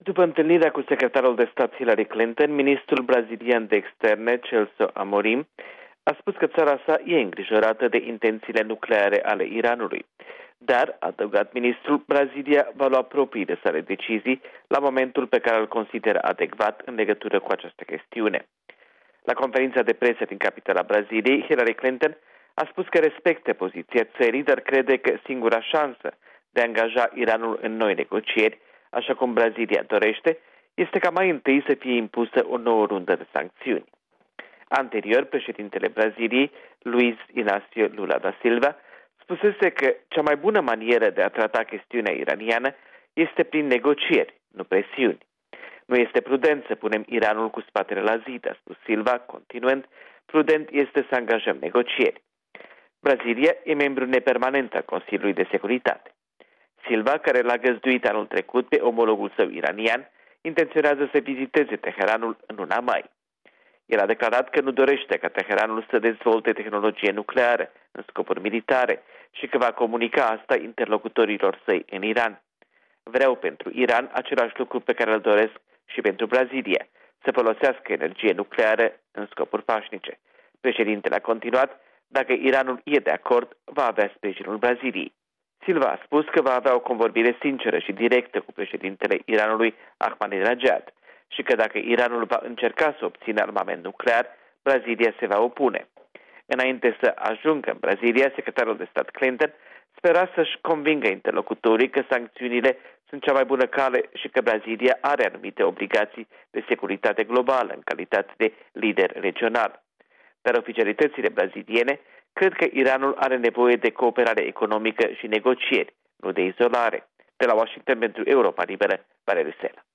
După întâlnirea cu secretarul de stat Hillary Clinton, ministrul brazilian de externe, Celso Amorim, a spus că țara sa e îngrijorată de intențiile nucleare ale Iranului. Dar, a adăugat ministrul, Brazilia va lua propriile sale decizii la momentul pe care îl consideră adecvat în legătură cu această chestiune. La conferința de presă din capitala Braziliei, Hillary Clinton a spus că respectă poziția țării, dar crede că singura șansă de a angaja Iranul în noi negocieri, așa cum Brazilia dorește, este ca mai întâi să fie impusă o nouă rundă de sancțiuni. Anterior, președintele Braziliei, Luiz Inácio Lula da Silva, spusese că cea mai bună manieră de a trata chestiunea iraniană este prin negocieri, nu presiuni. Nu este prudent să punem Iranul cu spatele la zid, a spus Silva, continuând, prudent este să angajăm negocieri. Brazilia e membru nepermanent al Consiliului de Securitate. Silva, care l-a găzduit anul trecut pe omologul său iranian, intenționează să viziteze Teheranul în luna mai. El a declarat că nu dorește ca Teheranul să dezvolte tehnologie nucleară în scopuri militare și că va comunica asta interlocutorilor săi în Iran. Vreau pentru Iran același lucru pe care îl doresc și pentru Brazilia, să folosească energie nucleară în scopuri pașnice. Președintele a continuat, dacă Iranul e de acord, va avea sprijinul Braziliei. Silva a spus că va avea o convorbire sinceră și directă cu președintele Iranului Ahmadinejad și că dacă Iranul va încerca să obțină armament nuclear, Brazilia se va opune. Înainte să ajungă în Brazilia, secretarul de stat Clinton spera să-și convingă interlocutorii că sancțiunile sunt cea mai bună cale și că Brazilia are anumite obligații de securitate globală în calitate de lider regional. Dar oficialitățile braziliene cred că Iranul are nevoie de cooperare economică și negocieri, nu de izolare. De la Washington pentru Europa Liberă, Valeriu Sela.